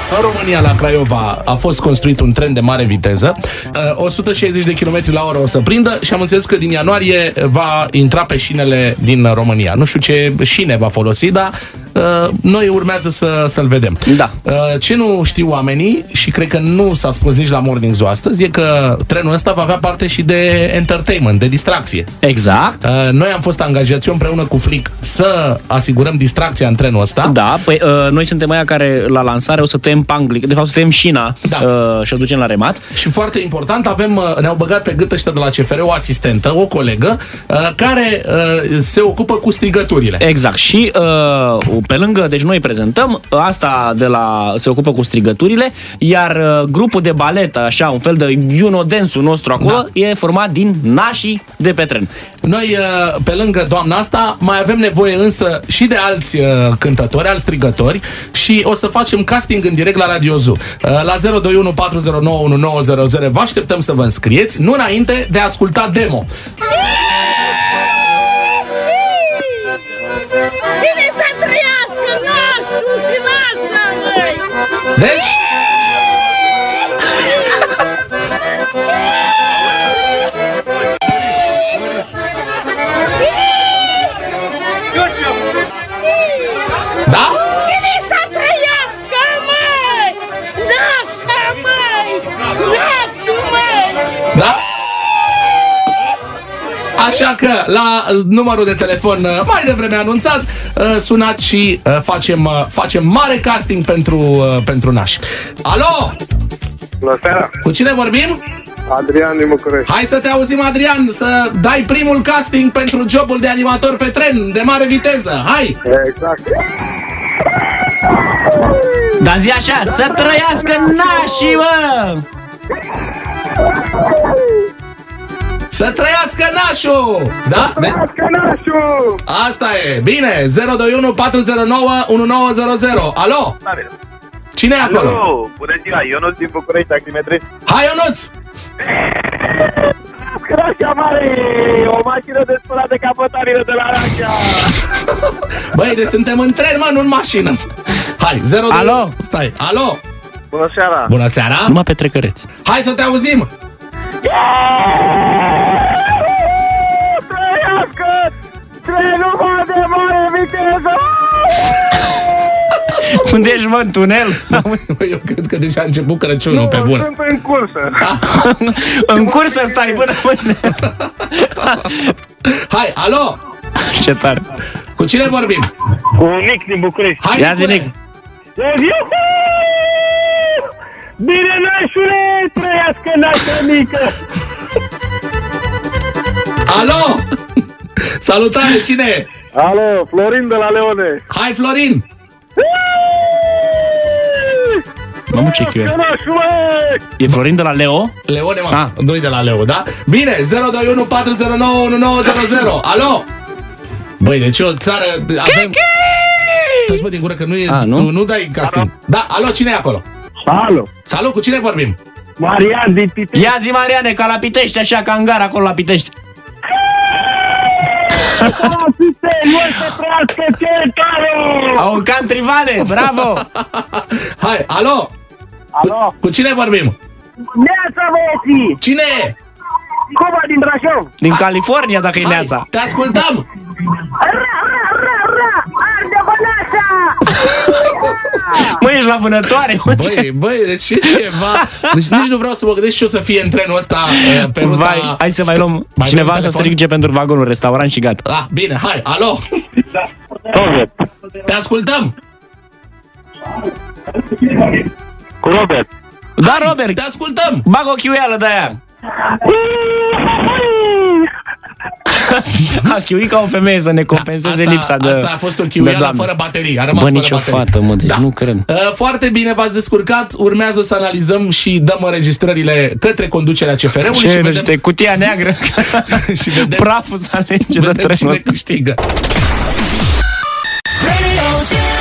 În România, la Craiova, a fost construit un tren de mare viteză. 160 de km la oră o să prindă și am înțeles că din ianuarie va intra pe șinele din România. Nu știu ce șine va folosi, dar noi urmează să-l vedem. Da. Ce nu știu oamenii, și cred că nu s-a spus nici la Morning Zoo astăzi, e că trenul ăsta va avea parte și de entertainment, de distracție. Exact. Noi am fost angajați împreună cu Flic să asigurăm distracția în trenul ăsta. Da, păi noi suntem aia care la lansare o să tăiem panglic, de fapt să tăiem șina, da. Și o ducem la remat. Și foarte important, ne-au băgat pe gât ăștia de la CFR o asistentă, o colegă, care se ocupă cu strigăturile. Exact. Și pe lângă, deci noi prezentăm, asta se ocupă cu strigăturile, iar grupul de balet, așa, un fel de Dance-ul nostru acolo, e format din nașii de pe tren. Noi, pe lângă doamna asta, mai avem nevoie însă și de alți cântători, alți strigători și o să facem casting în direct la Radio Zoo. La 021 409 1900 vă așteptăm să vă înscrieți, nu înainte de a asculta demo. Bine să trăiască nașul și nașa, măi! Deci... Da? Cine să trăiască, măi? Nașa, măi! Nașul, măi! Da? Așa că la numărul de telefon mai devreme anunțat, sunați și facem mare casting pentru nași. Alo! Bună seara! Cu cine vorbim? Adrian din București. Hai să te auzim, Adrian, să dai primul casting pentru jobul de animator pe tren de mare viteză. Hai! Exact. Da, zi așa, să trăiască nașii, mă! Să trăiască nașul! Da? Să trăiască nașul! Asta e. Bine, 021 409 1900. Alo? Cine e acolo? Alo, bună ziua, Ionuț din București, taximetrist. Hai, Ionuț! Rașa mare, o mașină de spălat de capătarile de la Rașa. Băi, deci suntem în tren, mă, nu în mașină. Hai, 02. Alo? Stai, alo? Bună seara. Bună seara. Numai pe trecăreți. Hai să te auzim. Trăiască trenul de mare viteză. Unde ești, mă, în tunel? Eu cred că deja a început Crăciunul, Nu, pe bun. sunt în cursă. În cursă stai până mâine. Hai, alo? Ce tare. Cu cine vorbim? Cu Nic din București. Hai, Ia zi, Nic. Bine, nașule, trăiască nașa mică. Alo? Salutare, cine e? Alo, Florin de la Leone. Hai, Florin. Mamă, ce chiu e. E Florin de la Leo? Leone, mă. Nu-i de la Leo, da? Bine, 021 409 1900. Alo? Băi, deci o țară avem... Stai, bă, din gură, că nu e... Nu? Tu nu dai casting. Da, alo, cine e acolo? Alo. Salut, cu cine vorbim? Marian din Pitești. Ia zi, Mariane, ca la Pitești, așa, ca în gara acolo la Pitești. Au un country vale, bravo! Hai, alo? Alo. Cu cine vorbim? Neața, băieții! Cine e? Cuba din Brașov. Din California, dacă e Neața. Te ascultăm! Arde bănașa! Măi, ești la vânătoare. Băi, deci e ceva. Deci nici nu vreau să mă gândesc ce o să fie în trenul ăsta pe ruta... Vai, hai să mai luăm cineva să strige pentru vagonul restaurant și gata. Ah, bine, hai, alo? Robert. Te ascultăm! Cu Robert. Da, Robert, Te ascultăm! bag o chiuială de aia. Da, chiui ca o femeie să ne compenseze lipsa de... Asta a fost o chiuială fără baterii. A rămas Bă, fără nici o baterii. fată, mă, deci nu cred. Foarte bine, v-ați descurcat. Urmează să analizăm și dăm înregistrările către conducerea CFR-ului. Ce și vedește, cutia neagră. Și vedem, praful să alege de vedem trenul cine ăsta. câștigă.